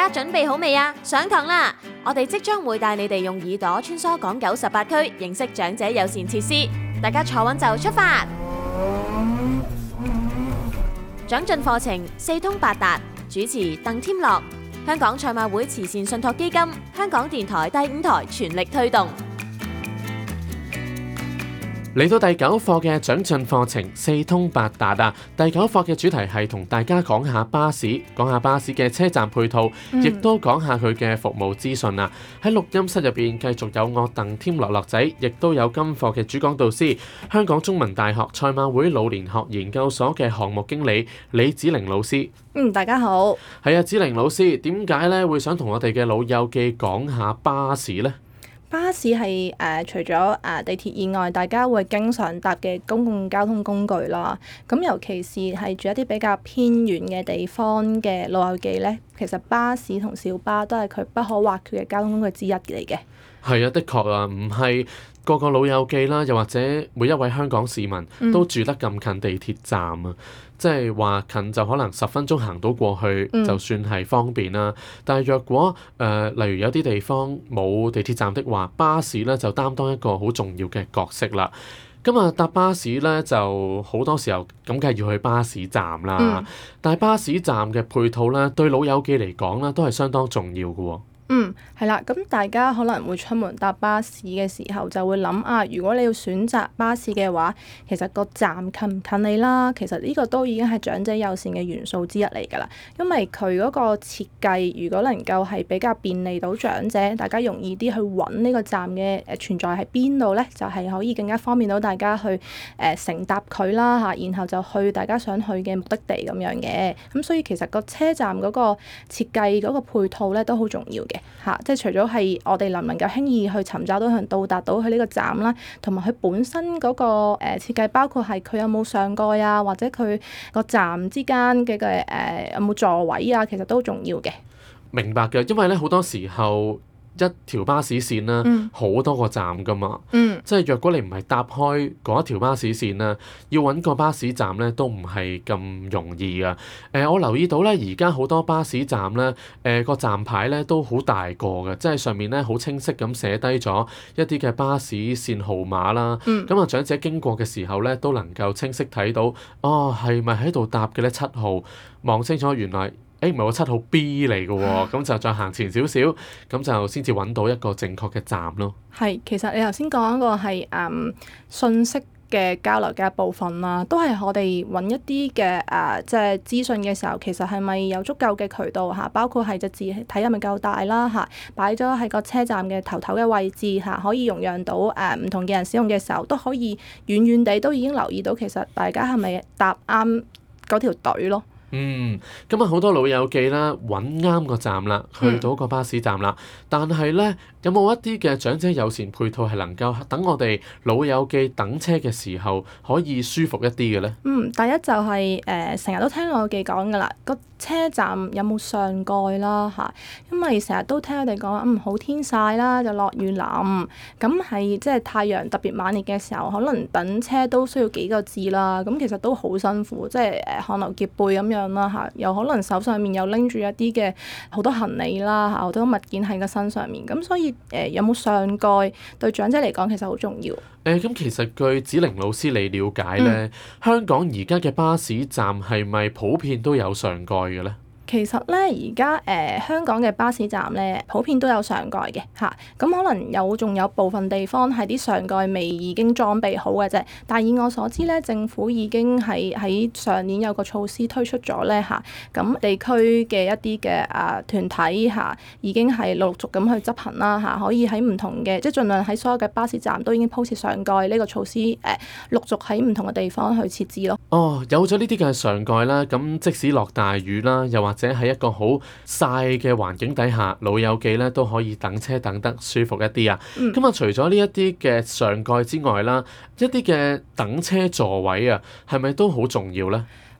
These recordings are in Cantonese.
家準備好未啊？上堂啦！我哋即將會帶你哋用耳朵穿梭港九18區，認識長者友善設施。大家坐穩就出發。長進課程四通八達，主持鄧添樂，香港賽馬會慈善信託基金，香港電台第5台全力推動。 嚟到第9課嘅長進課程四通八達啊！第9課嘅主題係同大家講下巴士嘅車站配套，亦都講下佢嘅服務資訊啊！喺錄音室入邊繼續有我鄧添樂仔，亦都有今課嘅主講導師，香港中文大學賽馬會老年學研究所嘅項目經理李子玲老師。 大家好。 係啊，子玲老師，點解咧會想同我哋嘅老友記講下巴士呢？ 巴士係除咗地鐵以外，大家會經常搭嘅公共交通工具啦。咁尤其是係住一啲比較偏遠嘅地方嘅老友記呢，其實巴士同小巴都係佢不可或缺嘅交通工具之一嚟嘅。係啊，的確啊，唔係個個老友記啦，又或者每一位香港市民都住得咁近地鐵站啊。即係話近就可能10分鐘行到過去，就算係方便啦。但係若果例如有啲地方冇地鐵站的話，巴士咧就擔當一個好重要嘅角色啦。咁啊搭巴士咧就好多時候咁梗係要去巴士站啦。但係巴士站嘅配套咧對老友記嚟講咧都係相當重要嘅喎。 係啦，咁大家可能會出門搭巴士嘅時候就會諗啊，如果你要選擇巴士嘅話，其實個站近唔近你啦？其實呢個都已經係長者友善嘅元素之一嚟㗎啦。因為佢嗰個設計，如果能夠係比較便利到長者，大家容易啲去揾呢個站嘅存在喺邊度呢，就係可以更加方便到大家去乘搭佢啦嚇，然後就去大家想去嘅目的地咁樣嘅。咁所以其實個車站嗰個設計嗰個配套呢都好重要嘅。即係除咗係我哋能唔能夠輕易去尋找到同到達到去呢個站啦，同埋佢本身嗰個設計，包括係佢有冇上蓋啊，或者佢個站之間嘅有冇座位啊，其實都重要嘅。 明白嘅，因為咧好多時候一條巴士線啦，好多個站噶嘛，即係若果你唔係搭開嗰一條巴士線啦，要揾個巴士站咧都唔係咁容易噶。我留意到咧，而家好多巴士站咧，個站牌咧都好大個嘅，即係上面咧好清晰咁寫低咗一啲嘅巴士線號碼啦。咁啊，長者經過嘅時候咧都能夠清晰睇到，係咪喺度搭嘅咧7號？望清楚原來。唔係喎，7號 B 嚟嘅喎，咁就再行前少少，咁就先至揾到一個正確嘅站咯。 係，其實你頭先講嗰個係信息嘅交流嘅一部分啦，都係我哋揾一啲嘅即係資訊嘅時候，其實係咪有足夠嘅渠道嚇？包括係隻字體係咪夠大啦嚇？擺咗喺個車站嘅頭嘅位置嚇，可以容讓到唔同嘅人使用嘅時候，都可以遠遠地都已經留意到其實大家係咪搭啱嗰條隊咯。 咁啊好多老友記啦，揾啱個站啦，去到個巴士站啦，但係咧有冇一啲嘅長者友善配套係能夠等我哋老友記等車嘅時候可以舒服一啲嘅咧？ 第一就係成日都聽老友記講㗎啦，個車站有冇上蓋啦嚇？因為成日都聽佢哋講好天曬啦，就落雨淋，咁係即係太陽特別猛烈嘅時候，可能等車都需要幾個字啦，咁其實都好辛苦，即係汗流浹背咁樣啦嚇，又可能手上面又拎住一啲嘅好多行李啦嚇，好多物件喺個身上面，咁所以有冇上蓋對長者嚟講其實好重要。 咁其實據子玲老師你了解咧，香港而家嘅巴士站係咪普遍都有上蓋嘅咧？ 其實咧，而家香港嘅巴士站咧，普遍都有上蓋嘅嚇。咁可能仲有部分地方係啲上蓋未已經裝備好嘅啫。但係以我所知咧，政府已經喺上年有個措施推出咗咧嚇。咁地區嘅一啲嘅團體嚇，已經係陸續咁去執行啦嚇。可以喺唔同嘅，即係盡量喺所有嘅巴士站都已經鋪設上蓋呢個措施，陸續喺唔同嘅地方去設置咯。 有咗呢啲嘅上蓋啦，咁即使落大雨啦，又或者喺一個好曬嘅環境底下，老友記咧都可以等車等得舒服一啲啊。咁除咗呢一啲嘅上蓋之外啦，一啲嘅等車座位啊，係咪都好重要咧？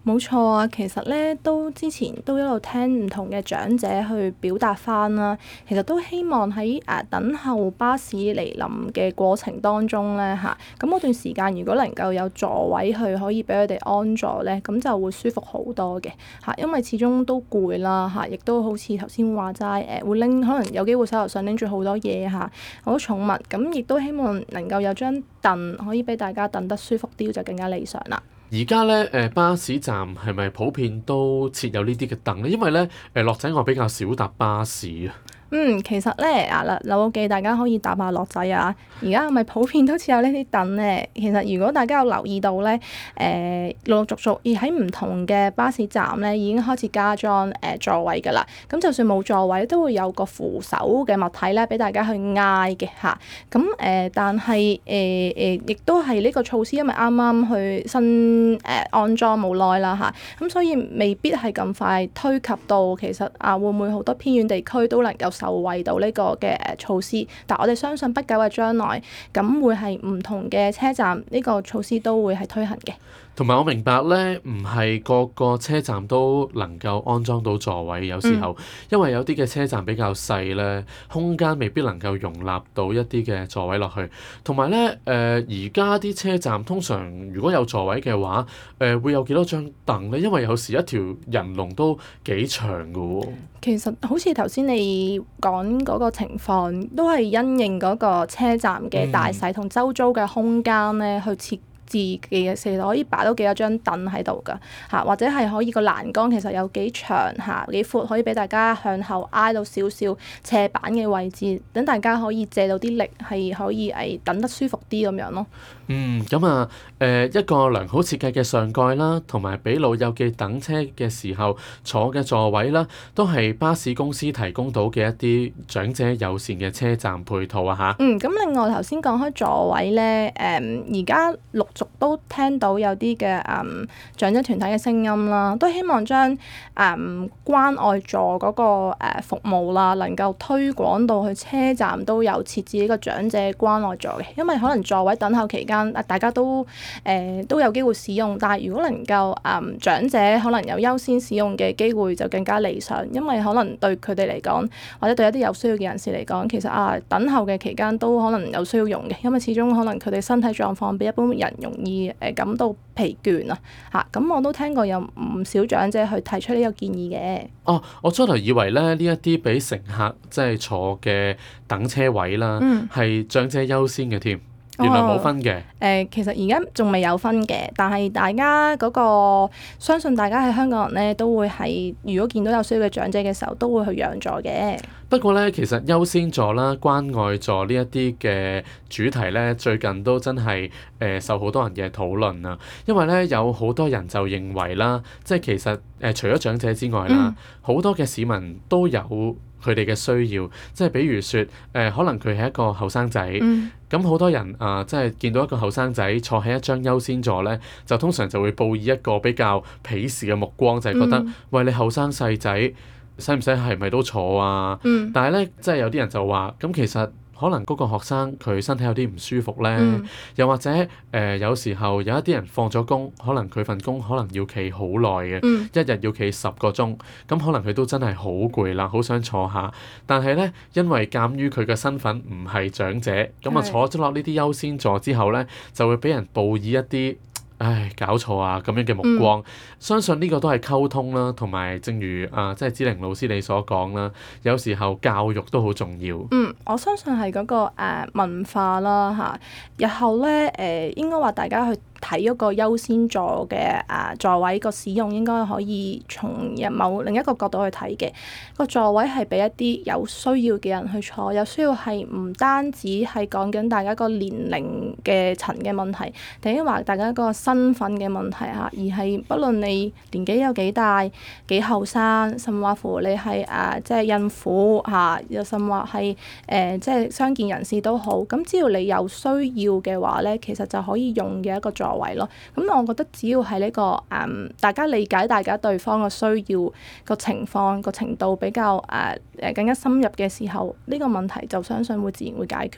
冇錯啊，其實咧都之前都一路聽唔同嘅長者去表達翻啦，其實都希望喺等候巴士嚟臨嘅過程當中咧咁嗰段時間如果能夠有座位去可以俾佢哋安坐咧，咁就會舒服好多嘅因為始終都攰啦亦都好似頭先話齋會拎可能有機會手頭上拎住好多嘢好多寵物，咁亦都希望能夠有張凳可以俾大家等得舒服啲，就更加理想啦。 而家咧巴士站係咪普遍都設有呢啲嘅凳咧？因為咧樂仔我比較少搭巴士啊。 其實咧留記大家可以搭下樂仔啊！而家係咪普遍都設有呢啲凳咧？其實如果大家有留意到咧，陸陸續續而喺唔同嘅巴士站咧已經開始加裝座位㗎啦。咁就算冇座位，都會有個扶手嘅物體咧，俾大家去挨嘅嚇。咁但係亦都係呢個措施，因為啱啱去新安裝冇耐啦嚇，咁所以未必係咁快推及到其實會唔會好多偏遠地區都能夠受惠到呢個嘅措施，但我哋相信不久嘅將來，咁會係唔同嘅車站呢個措施都會係推行嘅。 同埋我明白咧，唔係個個車站都能夠安裝到座位，有時候因為有啲嘅車站比較細咧，空間未必能夠容納到一啲嘅座位落去。同埋咧，而家啲車站通常如果有座位嘅話，會有幾多張凳咧？因為有時一條人龍都幾長㗎喎。 其實好似頭先你講嗰個情況，都係因應嗰個車站嘅大細同周遭嘅空間咧去設置嘅，其實可以擺到幾多張凳喺度㗎或者係可以個欄杆其實有幾長幾闊，可以俾大家向後挨到少少斜板嘅位置，等大家可以借到啲力，係可以等得舒服啲咁樣咯。 咁一個良好設計嘅上蓋啦，同埋俾老友記等車嘅時候坐嘅座位啦，都係巴士公司提供到嘅一啲長者友善嘅車站配套啊嚇。 咁另外頭先講開座位咧，而家陸續都聽到有啲嘅長者團體嘅聲音啦，都希望將關愛座嗰個服務啦，能夠推廣到去車站都有設置呢個長者關愛座嘅，因為可能座位等候期間大家都有機會使用，但係如果能夠長者可能有優先使用嘅機會就更加理想，因為可能對佢哋嚟講，或者對一啲有需要嘅人士嚟講，其實等候嘅期間都可能有需要用嘅，因為始終可能佢哋身體狀況比一般人容易感到疲倦咁我都聽過有唔少長者去提出呢個建議嘅。 我初頭以為咧呢一啲俾乘客即係坐嘅等車位啦，係長者優先嘅添。原來冇分嘅。 其實而家仲未有分嘅，但係大家嗰個相信大家喺香港人咧都會係，如果見到有需要嘅長者嘅時候，都會去讓座嘅。 不過咧，其實優先座啦、關愛座呢一啲嘅主題咧，最近都真係受好多人嘅討論啊。因為咧有好多人就認為啦，即係其實除咗長者之外啦，好多嘅市民都有佢哋嘅需要，即係比如說可能佢係一個後生仔，咁好多人即係見到一個後生仔坐喺一張優先座咧，就通常就會報以一個比較鄙視嘅目光，就係覺得喂，你後生細仔使唔使係咪都坐啊？但係咧，即係有啲人就話咁其實。可能嗰個學生佢身體有啲唔舒服咧，又或者有時候有一啲人放咗工，可能佢份工可能要企好耐嘅，一日要企10個鐘，咁可能佢都真係好攰啦，好想坐下。但係咧，因為鑑於佢嘅身份唔係長者，咁坐咗落呢啲優先座之後咧，就會俾人報以一啲搞錯啊咁樣嘅目光。相信呢個都係溝通啦，同埋正如即係子玲老師你所講啦，有時候教育都好重要。 我相信係嗰個文化啦日後咧應該話大家去睇嗰個優先座嘅座位個使用，應該可以從另一個角度去睇嘅。個座位係俾一啲有需要嘅人去坐，有需要係唔單止係講緊大家個年齡嘅層嘅問題，定係話大家個身份嘅問題而係不論你年紀有幾大、幾後生，甚或乎你係即係孕婦又甚或係即係傷健人士都好，咁只要你有需要嘅話咧，其實就可以用嘅一個座位咯。咁我覺得只要係呢個大家理解大家對方嘅需要個情況個程度比較更加深入嘅時候，呢個問題就相信會自然會解決㗎啦。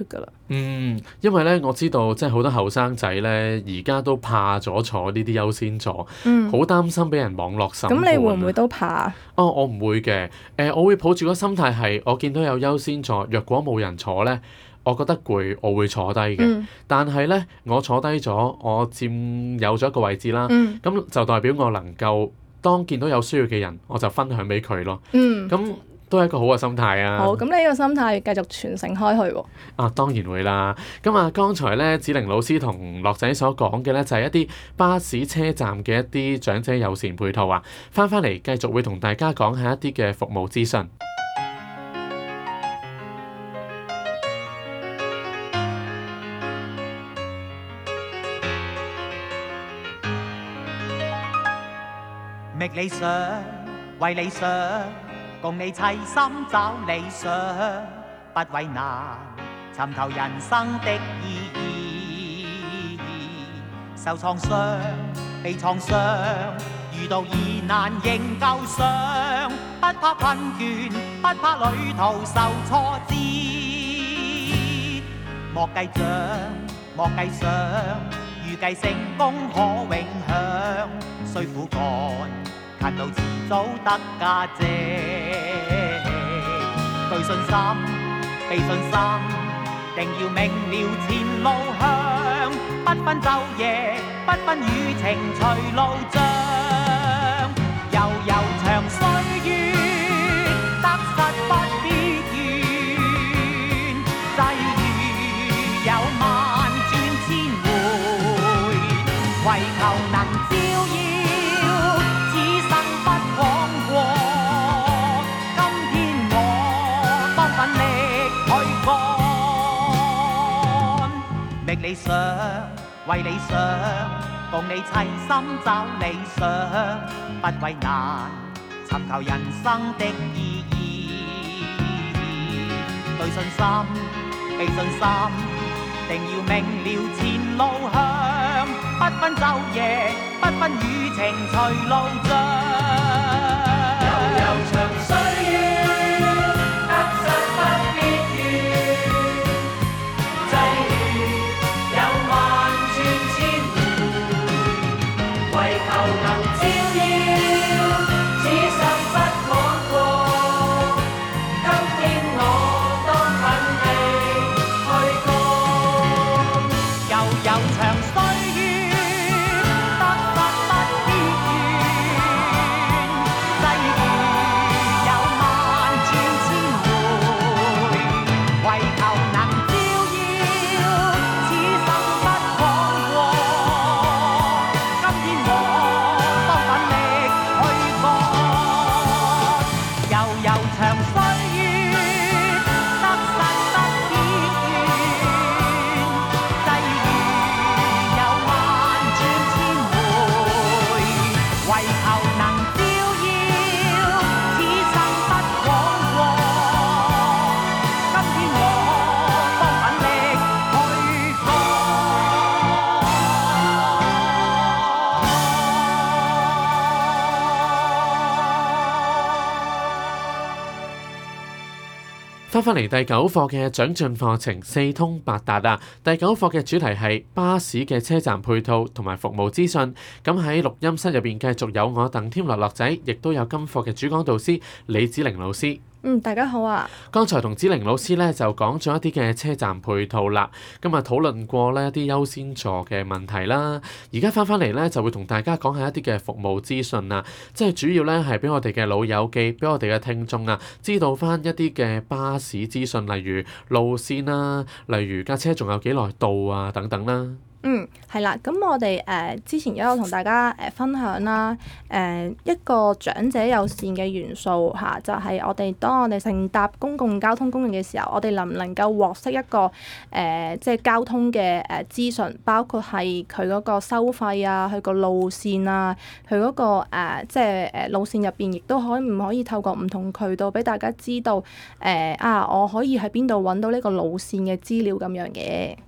因為咧我知道即係好多後生仔咧而家都怕咗坐呢啲優先座，好擔心俾人網絡審判。 咁你會唔會都怕？ 我唔會嘅。我會抱住個心態係，我見到有優先座，若果冇人坐咧，我覺得攰，我會坐低嘅。但係咧，我坐低咗，我佔有咗一個位置啦。咁就代表我能夠當見到有需要嘅人，我就分享俾佢咯。咁都係一個好嘅心態啊！ 好，咁你呢個心態繼續傳承開去喎。 當然會啦。咁剛才咧，子玲老師同樂仔所講嘅咧，就係一啲巴士車站嘅一啲長者友善配套啊。返嚟繼續會同大家講下一啲嘅服務資訊。 覓理想，為理想。共你齊心找理想，不為難，尋求人生的意義。受創傷，被創傷，遇到疑難仍舊上，不怕困倦，不怕旅途受挫折。莫計獎，莫計賞，預計成功可永享，需苦幹。勤勞遲早得價值，對信心，備信心，定要明了前路向，不分晝夜，不分雨晴隨路障，悠悠長歲月，得失不必怨，際遇有萬轉千回，為求能照耀。覓理想，為理想，共你齊心找理想，不為難，尋求人生的意義。對信心，備信心，定要明了前路向，不分晝夜，不分雨晴隨路障。悠悠長歲月。 翻嚟第9課嘅長進課程四通八達啊！第9課嘅主題係巴士嘅車站配套同埋服務資訊。咁喺錄音室入邊繼續有我鄧添樂樂仔，亦都有今課嘅主講導師李子玲老師。 大家好啊！ 剛才同子玲老師咧就講咗一啲嘅車站配套啦，今日討論過呢一啲優先座嘅問題啦。而家翻嚟咧就會同大家講下一啲嘅服務資訊啊，即係主要咧係俾我哋嘅老友記，俾我哋嘅聽眾啊，知道翻一啲嘅巴士資訊，例如路線啦，例如架車仲有幾耐到啊等等啦。 係啦，咁我哋之前都有同大家分享啦，一個長者友善嘅元素嚇，就係當我哋乘搭公共交通工具嘅時候，我哋能唔能夠獲悉一個即係交通嘅資訊，包括係佢嗰個收費啊，佢個路線啊，佢嗰個即係路線入邊，亦都可唔可以透過唔同渠道俾大家知道我可以喺邊度揾到呢個路線嘅資料咁樣嘅。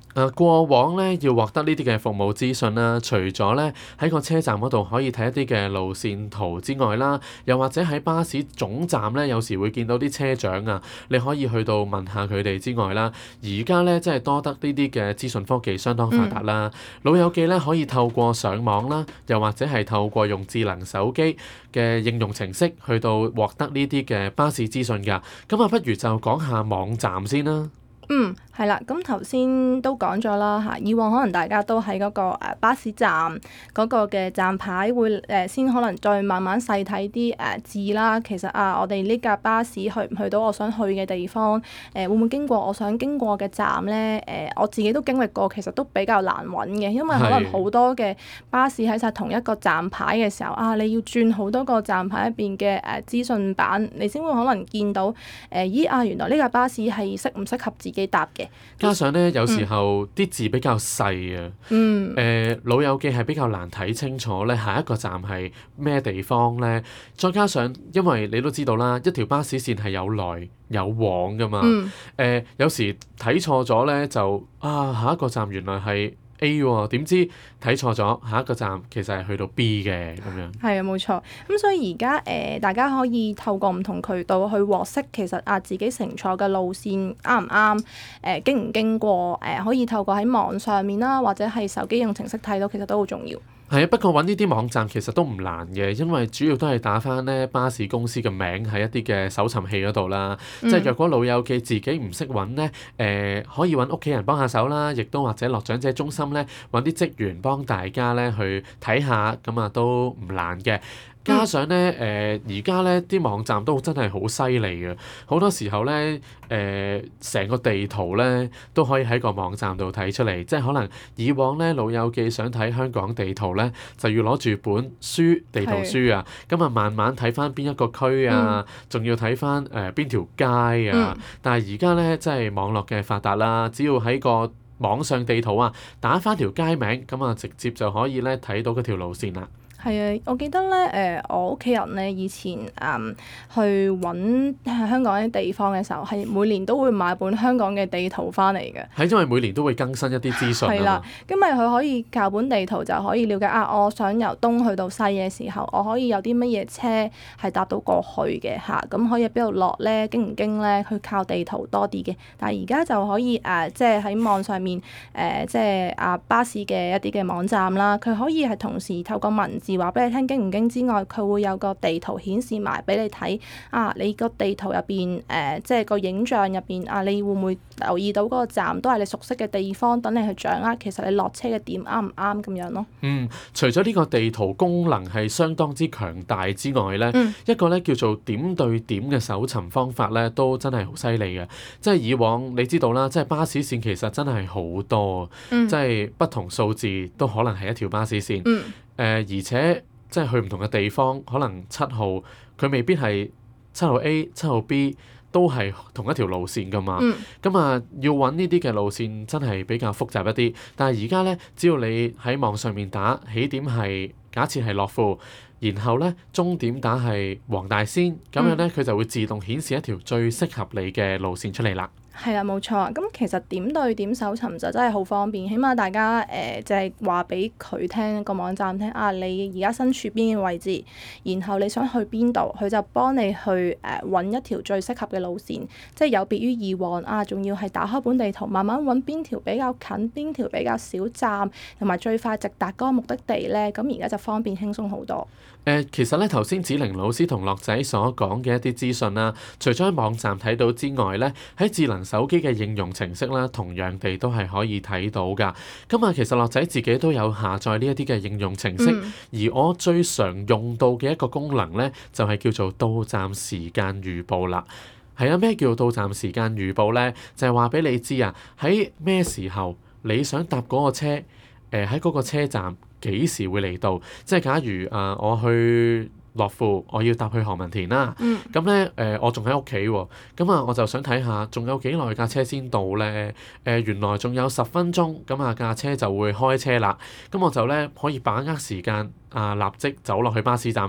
過往咧要獲得呢啲嘅服務資訊啦，除咗咧喺個車站嗰度可以睇一啲嘅路線圖之外啦，又或者喺巴士總站咧，有時會見到啲車長啊，你可以去到問下佢哋之外啦。而家咧即係多得呢啲嘅資訊科技相當發達啦，老友記咧可以透過上網啦，又或者係透過用智能手機嘅應用程式去到獲得呢啲嘅巴士資訊㗎。咁啊，不如就講下網站先啦。 係啦，咁頭先都講咗啦嚇，以往可能大家都喺嗰個巴士站嗰個嘅站牌會先可能再慢慢細睇啲字啦。其實我哋呢架巴士去唔去到我想去嘅地方，會唔會經過我想經過嘅站咧？我自己都經歷過，其實都比較難揾嘅，因為可能好多嘅巴士喺晒同一個站牌嘅時候你要轉好多個站牌入邊嘅資訊版，你先會可能見到原來呢架巴士係適唔適合自己搭嘅。 加上咧，有時候啲字比較細啊，老友記係比較難睇清楚咧，下一個站係咩地方咧？再加上因為你都知道啦，一條巴士線係有來有往噶嘛，有時睇錯咗咧就下一個站原來係A 喎，點知睇錯咗，下一個站其實係去到 B 嘅咁樣。 係啊，冇錯。咁所以而家大家可以透過唔同渠道去獲悉，其實自己乘坐嘅路線啱唔啱，經唔經過，可以透過喺網上面啦，或者係手機應用程式睇到，其實都好重要。 係啊，不過揾呢啲網站其實都唔難嘅，因為主要都係打返咧巴士公司嘅名喺一啲嘅搜尋器嗰度啦。即係若果老友記自己唔識揾咧，可以揾屋企人幫下手啦，亦都或者落長者中心咧揾啲職員幫大家咧去睇下，咁都唔難嘅。加上咧，而家咧啲網站都真係好犀利嘅，好多時候咧，成個地圖咧都可以喺個網站度睇出嚟。即係可能以往咧老友記想睇香港地圖咧，就要攞住本書地圖書啊，咁慢慢睇翻邊一個區啊，仲要睇翻邊條街啊。但係而家咧即係網絡嘅發達啦，只要喺個網上地圖打翻條街名，咁直接就可以咧睇到嗰條路線啦。 係啊，我記得咧，我屋企人咧以前去揾香港啲地方嘅時候，係每年都會買本香港嘅地圖翻嚟嘅。 係因為每年都會更新一啲資訊係啦，咁咪佢可以靠本地圖就可以了解我想由東去到西嘅時候，我可以有啲乜嘢車係搭到過去嘅嚇，咁可以喺邊度落咧，經唔經咧，去靠地圖多啲嘅。但係而家就可以即係喺網上面即係巴士嘅一啲嘅網站啦，佢可以係同時透過文字話俾你聽經唔經之外，佢會有個地圖顯示埋俾你睇。你個地圖入邊即係個影像入邊你會唔會留意到嗰個站都係你熟悉嘅地方，等你去掌握其實你落車嘅點啱唔啱咁樣咯。 除咗呢個地圖功能係相當之強大之外咧，一個咧叫做點對點嘅搜尋方法咧，都真係好犀利嘅。即係以往你知道啦，即係巴士線其實真係好多，即係不同數字都可能係一條巴士線。而且即係去唔同嘅地方，可能7號佢未必係7號 A、7號 B 都係同一條路線㗎嘛。咁要揾呢啲嘅路線真係比較複雜一啲。但係而家咧，只要你喺網上面打起點係假設係樂富，然後咧終點打係黃大仙，咁樣咧佢就會自動顯示一條最適合你嘅路線出嚟啦。 係啦，冇錯。咁其實點對點搜尋就真係好方便，起碼大家就係話俾佢聽個網站聽你而家身處邊嘅位置，然後你想去邊度，佢就幫你去揾一條最適合嘅路線。即係有別於以往仲要係打開本地圖，慢慢揾邊條比較近，邊條比較少站，同埋最快直達嗰個目的地咧。咁而家就方便輕鬆好多。 其實咧頭先子玲老師同樂仔所講嘅一啲資訊啦，除咗喺網站睇到之外咧，喺智能手機嘅應用程式啦，同樣地都係可以睇到㗎。咁其實樂仔自己都有下載呢一啲嘅應用程式，而我最常用到嘅一個功能咧，就係叫做到站時間預報啦。係咩叫到站時間預報咧？就係話俾你知喺咩時候你想搭嗰個車，喺嗰個車站幾時會嚟到？即係假如我去樂富，我要搭去何文田啦。咁咧我仲喺屋企喎，咁我就想睇下仲有幾耐架車先到咧？原來仲有10分鐘，咁架車就會開車啦。咁我就咧可以把握時間立即走落去巴士站。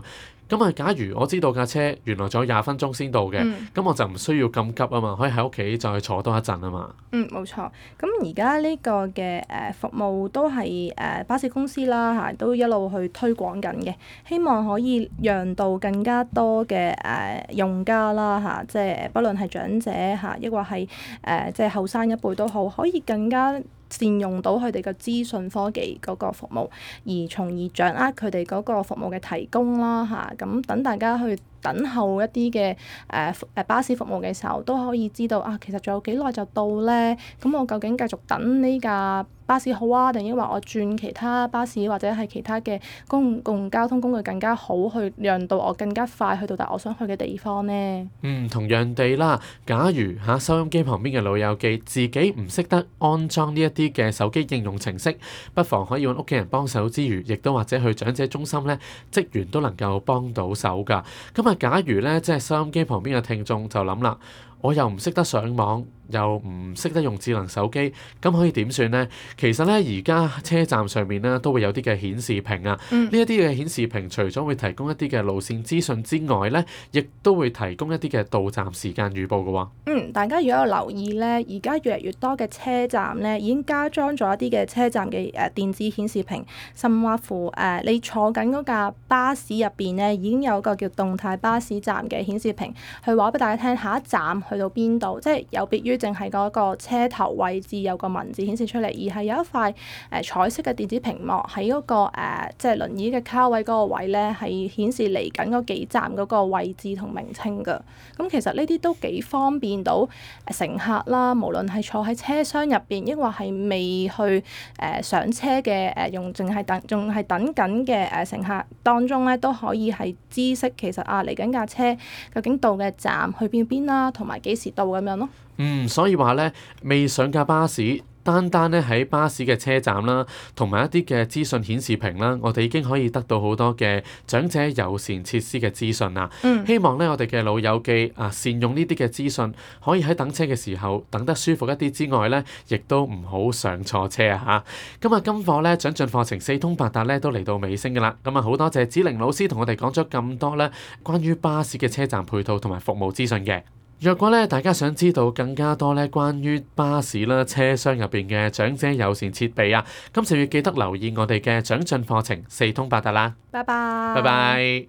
咁啊，假如我知道架車原來仲有20分鐘先到嘅，咁我就唔需要咁急啊嘛，可以喺屋企再坐多一陣啊嘛。 冇錯。咁而家呢個嘅服務都係巴士公司啦嚇，都一路去推廣緊嘅，希望可以讓到更加多嘅用家啦嚇，即係不論係長者嚇，抑或係即係後生一輩都好，可以更加善用到佢哋嘅資訊科技嗰個服務，而從而掌握佢哋嗰個服務嘅提供啦嚇。咁等大家去等候一啲嘅巴士服務嘅時候，都可以知道啊，其實仲有幾耐就到咧？咁我究竟繼續等呢架巴士好啊，定抑或我轉其他巴士或者係其他嘅公共交通工具更加好，去讓到我更加快去到達我想去嘅地方呢？ 同樣地啦，假如收音機旁邊嘅老友記自己唔識得安裝呢一啲嘅手機應用程式，不妨可以揾屋企人幫手之餘，亦都或者去長者中心咧，職員都能夠幫到手㗎。咁啊，假如咧即係收音機旁邊嘅聽眾就諗啦，我又唔識得上網，又唔識得用智能手機，咁可以點算呢？其實咧，而家車站上面咧都會有啲嘅顯示屏啊。呢一啲嘅顯示屏除咗會提供一啲嘅路線資訊之外咧，亦都會提供一啲嘅到站時間預報嘅喎。 大家如果有留意咧，而家越嚟越多嘅車站咧已經加裝咗一啲嘅車站嘅電子顯示屏，甚或乎你坐緊嗰架巴士入邊咧已經有個叫動態巴士站嘅顯示屏，去話俾大家聽下一站去到邊度，即係有別於淨係嗰個車頭位置有個文字顯示出嚟，而係有一塊彩色嘅電子屏幕喺嗰個即係輪椅嘅卡位嗰個位咧，係顯示嚟緊嗰幾站嗰個位置同名稱㗎。咁其實呢啲都幾方便到乘客啦，無論係坐喺車廂入邊，抑或係未去上車嘅仲係等緊嘅乘客當中咧，都可以係知悉其實嚟緊架車究竟到嘅站去邊啦，同埋幾時到咁樣咯。 所以話咧，未上架巴士，單咧喺巴士嘅車站啦，同埋一啲嘅資訊顯示屏啦，我哋已經可以得到好多嘅長者友善設施嘅資訊啦。希望咧我哋嘅老友記善用呢啲嘅資訊，可以喺等車嘅時候等得舒服一啲之外咧，亦都唔好上錯車啊嚇！今日今課咧長進課程四通八達咧都嚟到尾聲㗎啦。咁好多謝子玲老師同我哋講咗咁多咧關於巴士嘅車站配套同埋服務資訊嘅。若果咧大家想知道更加多咧關於巴士啦車廂入邊嘅長者友善設備啊，咁就要記得留意我哋嘅長進課程四通八達啦。 拜拜。 拜拜。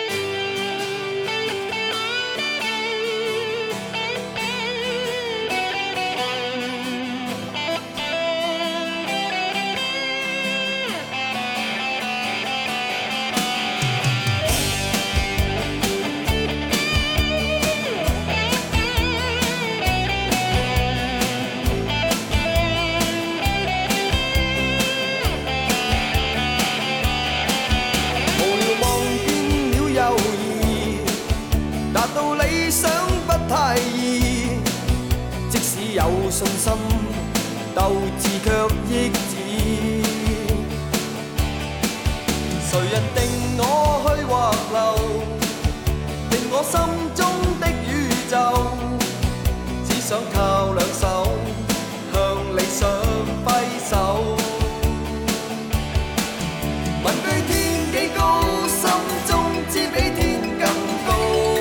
有信心，鬥志卻抑止。誰人定我去或留？定我心中的宇宙。只想靠兩手，向理想揮手。問句天幾高，心中知比天更高。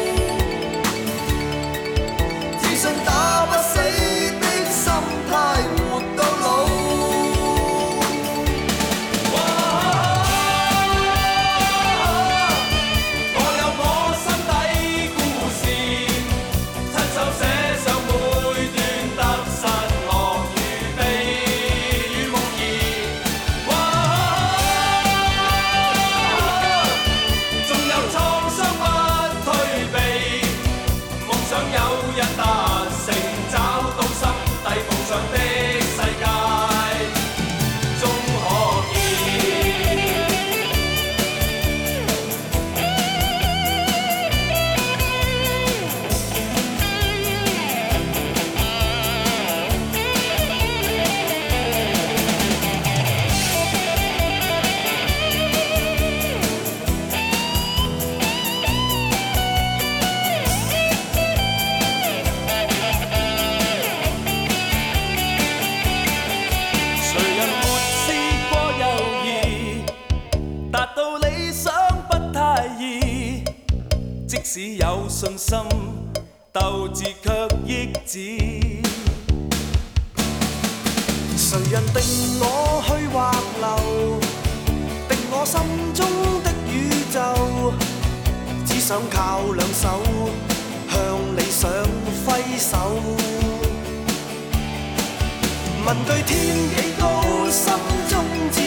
自信打不死。活到老，我有我心底故事。 即使有信心，鬥志卻抑止。誰人定我去或留，定我心中的宇宙？只想靠兩手向理想揮手。問句天幾高，心中知